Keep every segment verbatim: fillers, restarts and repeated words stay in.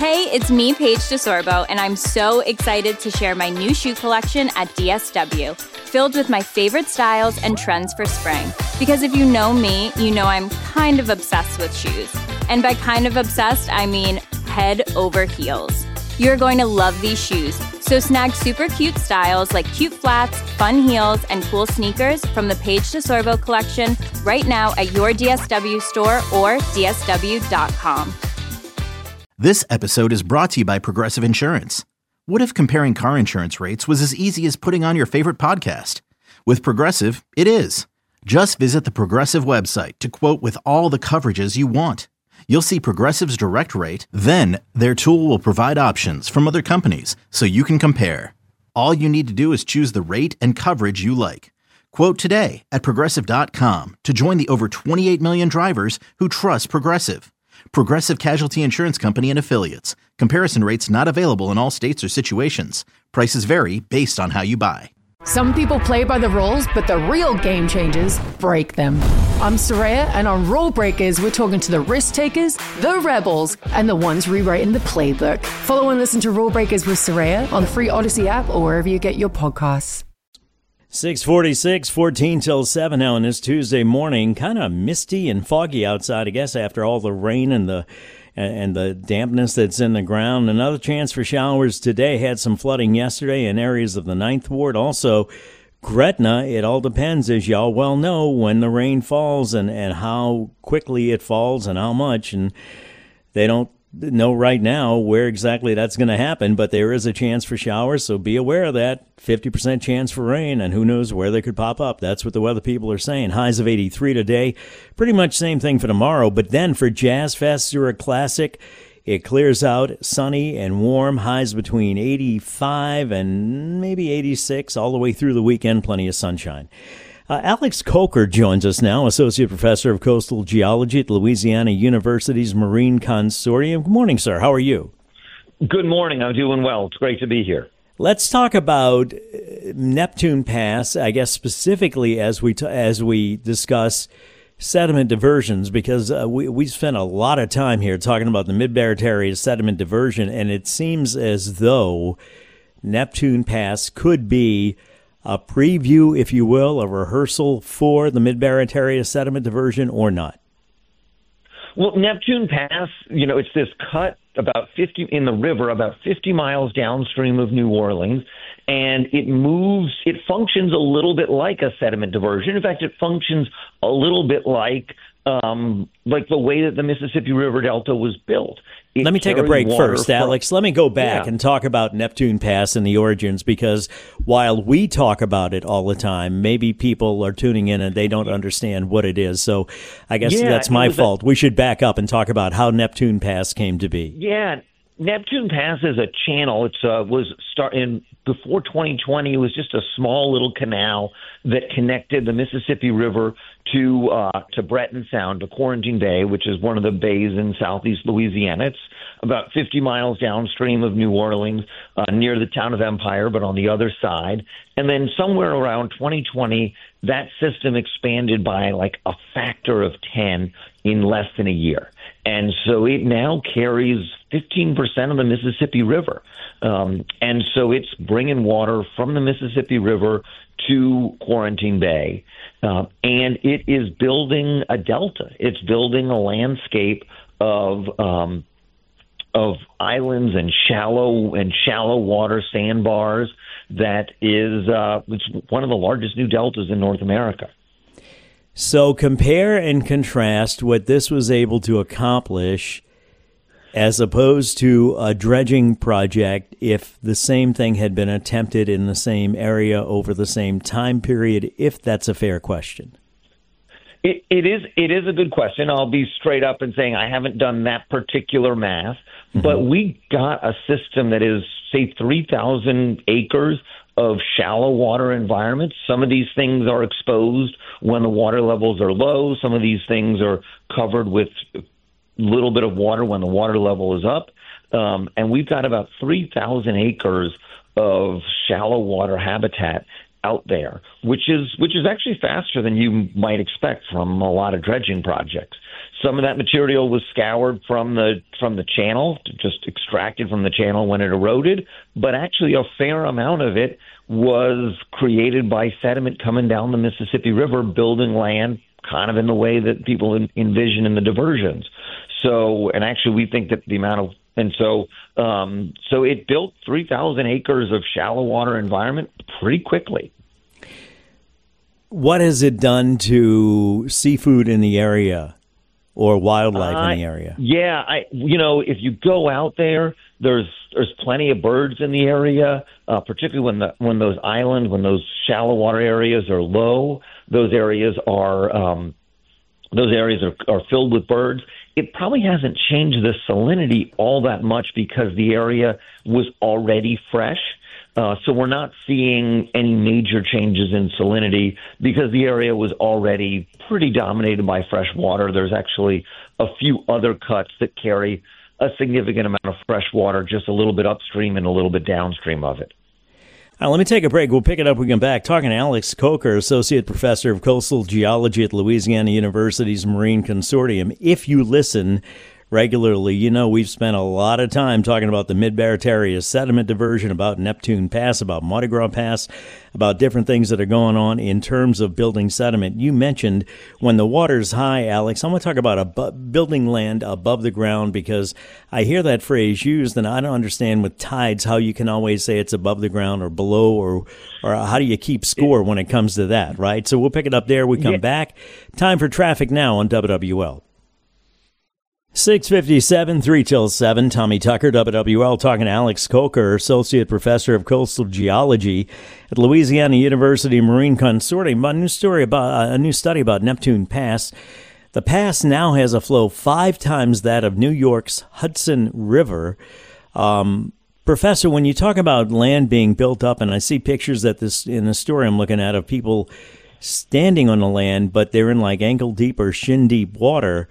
Hey, it's me, Paige DeSorbo, and I'm so excited to share my new shoe collection at D S W, filled with my favorite styles and trends for spring. Because if you know me, you know I'm kind of obsessed with shoes. And by kind of obsessed, I mean head over heels. You're going to love these shoes, so snag super cute styles like cute flats, fun heels, and cool sneakers from the Paige DeSorbo collection right now at your D S W store or D S W dot com. This episode is brought to you by Progressive Insurance. What if comparing car insurance rates was as easy as putting on your favorite podcast? With Progressive, it is. Just visit the Progressive website to quote with all the coverages you want. You'll see Progressive's direct rate, then their tool will provide options from other companies so you can compare. All you need to do is choose the rate and coverage you like. Quote today at Progressive dot com to join the over twenty-eight million drivers who trust Progressive. Progressive Casualty Insurance Company and Affiliates. Comparison rates not available in all states or situations. Prices vary based on how you buy. Some people play by the rules, but the real game changers break them. I'm Soraya, and on Rule Breakers, we're talking to the risk takers, the rebels, and the ones rewriting the playbook. Follow and listen to Rule Breakers with Soraya on the free Odyssey app or wherever you get your podcasts. six forty-six, fourteen till seven now on this Tuesday morning. Kind of misty and foggy outside, I guess, after all the rain and the and the dampness that's in the ground. Another chance for showers today. Had some flooding yesterday in areas of the Ninth Ward. Also, Gretna, it all depends, as y'all well know, when the rain falls and, and how quickly it falls and how much. And they don't know right now where exactly that's going to happen, but there is a chance for showers, so be aware of that. fifty percent chance for rain, and who knows where they could pop up. That's what the weather people are saying. Highs of eighty-three today. Pretty much same thing for tomorrow, but then for Jazz Fest Zurich Classic, it clears out, sunny and warm, highs between eighty-five and maybe eighty-six, all the way through the weekend, plenty of sunshine. Uh, Alex Coker joins us now, Associate Professor of Coastal Geology at Louisiana University's Marine Consortium. Good morning, sir. How are you? Good morning. I'm doing well. It's great to be here. Let's talk about Neptune Pass, I guess specifically as we t- as we discuss sediment diversions, because uh, we we spent a lot of time here talking about the Mid-Barrett area sediment diversion, and it seems as though Neptune Pass could be a preview, if you will, a rehearsal for the Mid-Barrett area sediment diversion, or not? Well, Neptune Pass, you know, it's this cut about fifty in the river, about fifty miles downstream of New Orleans, and it moves, it functions a little bit like a sediment diversion. In fact, it functions a little bit like um, like the way that the Mississippi River Delta was built. It Let me take a break first, from, Alex. Let me go back yeah. and talk about Neptune Pass and the origins, because while we talk about it all the time, maybe people are tuning in and they don't understand what it is. So I guess yeah, that's my fault. A, we should back up and talk about how Neptune Pass came to be. Yeah, Neptune Pass is a channel. It uh, was start in before twenty twenty. It was just a small little canal that connected the Mississippi River to uh, to Breton Sound, to Quarantine Bay, which is one of the bays in southeast Louisiana. It's about fifty miles downstream of New Orleans, uh, near the town of Empire, but on the other side. And then somewhere around twenty twenty, that system expanded by like a factor of ten in less than a year. And so it now carries fifteen percent of the Mississippi River. Um, and so it's bringing water from the Mississippi River to Quarantine Bay. Uh, and it is building a delta. It's building a landscape of um, of islands and shallow and shallow water sandbars that is uh, it's one of the largest new deltas in North America. So compare and contrast what this was able to accomplish as opposed to a dredging project if the same thing had been attempted in the same area over the same time period, if that's a fair question. It, it is it is a good question. I'll be straight up and saying I haven't done that particular math, mm-hmm. but we got a system that is, say, three thousand acres of shallow water environments. Some of these things are exposed when the water levels are low. Some of these things are covered with a little bit of water when the water level is up. Um, and we've got about three thousand acres of shallow water habitat. out there, which is which is actually faster than you might expect from a lot of dredging projects. Some of that material was scoured from the from the channel, just extracted from the channel when it eroded, but actually a fair amount of it was created by sediment coming down the Mississippi River, building land kind of in the way that people envision in the diversions. So, and actually we think that the amount of And so um, so it built three thousand acres of shallow water environment pretty quickly. What has it done to seafood in the area or wildlife uh, in the area? Yeah, I you know, if you go out there, there's there's plenty of birds in the area, uh, particularly when the when those islands, when those shallow water areas are low, those areas are um, those areas are, are filled with birds. It probably hasn't changed the salinity all that much because the area was already fresh. Uh, so we're not seeing any major changes in salinity because the area was already pretty dominated by fresh water. There's actually a few other cuts that carry a significant amount of fresh water just a little bit upstream and a little bit downstream of it. Now, let me take a break. We'll pick it up when we come back. Talking to Alex Coker, Associate Professor of Coastal Geology at Louisiana University's Marine Consortium. If you listen regularly, you know we've spent a lot of time talking about the Mid-Barataria sediment diversion, about Neptune Pass, about Mardi Gras Pass, about different things that are going on in terms of building sediment. You mentioned when the water's high, Alex, I want to talk about a building land above the ground because I hear that phrase used and I don't understand with tides how you can always say it's above the ground or below or or how do you keep score when it comes to that, right? So we'll pick it up there. We come yeah. back. Time for traffic now on W W L. six fifty-seven, three till seven. Tommy Tucker, W W L, talking to Alex Coker, Associate Professor of Coastal Geology at Louisiana University Marine Consortium. A new story about uh, a new study about Neptune Pass. The pass now has a flow five times that of New York's Hudson River. Um, Professor, when you talk about land being built up, and I see pictures that this in the story I'm looking at of people standing on the land, but they're in like ankle deep or shin deep water.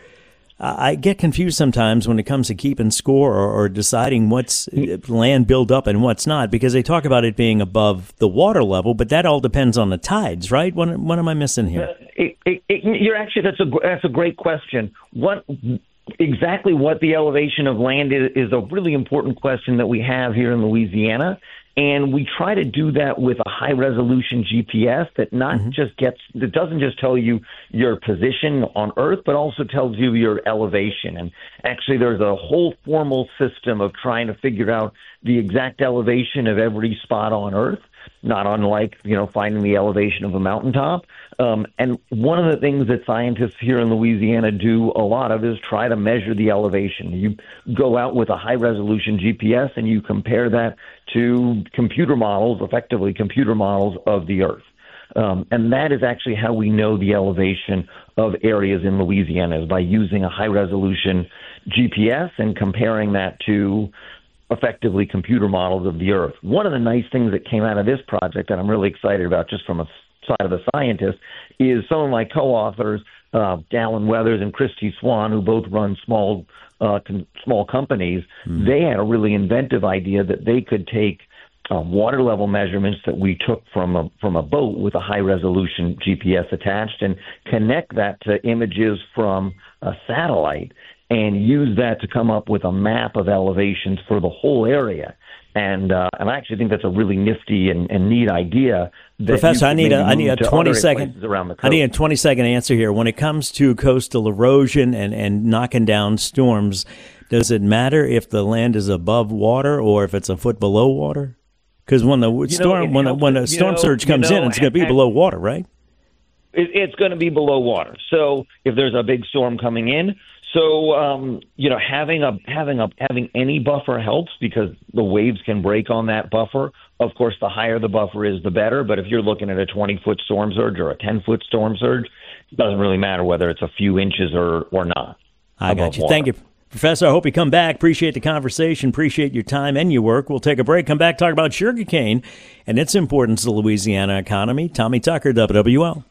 I get confused sometimes when it comes to keeping score or, or deciding what's land built up and what's not, because they talk about it being above the water level, but that all depends on the tides, right? What, what am I missing here? Uh, it, it, it, you're actually that's a that's a great question. What exactly what the elevation of land is is a really important question that we have here in Louisiana. And we try to do that with a high-resolution G P S that not mm-hmm. just gets – that doesn't just tell you your position on Earth, but also tells you your elevation. And actually there's a whole formal system of trying to figure out the exact elevation of every spot on Earth, not unlike, you know, finding the elevation of a mountaintop. Um, and one of the things that scientists here in Louisiana do a lot of is try to measure the elevation. You go out with a high-resolution G P S and you compare that to computer models, effectively computer models of the Earth. Um, and that is actually how we know the elevation of areas in Louisiana, is by using a high-resolution G P S and comparing that to effectively computer models of the Earth. One of the nice things that came out of this project that I'm really excited about just from a side of the scientist is some of my co-authors, uh, Dallin Weathers and Christy Swan, who both run small uh, con- small companies. Mm. They had a really inventive idea that they could take uh, water level measurements that we took from a, from a boat with a high-resolution G P S attached and connect that to images from a satellite and use that to come up with a map of elevations for the whole area. And uh, and I actually think that's a really nifty and, and neat idea. Professor, I need a I need a twenty second I need a twenty second answer here. When it comes to coastal erosion and, and knocking down storms, does it matter if the land is above water or if it's a foot below water? Because when the storm know, when a, when a storm know, surge comes you know, in, it's going to be below water, right? It, it's going to be below water. So if there's a big storm coming in. So, um, you know, having a having a having any buffer helps because the waves can break on that buffer. Of course, the higher the buffer is, the better. But if you're looking at a twenty-foot storm surge or a ten-foot storm surge, it doesn't really matter whether it's a few inches or, or not. I got you. Water. Thank you, Professor. I hope you come back. Appreciate the conversation. Appreciate your time and your work. We'll take a break, come back, talk about sugarcane and its importance to the Louisiana economy. Tommy Tucker, W W L.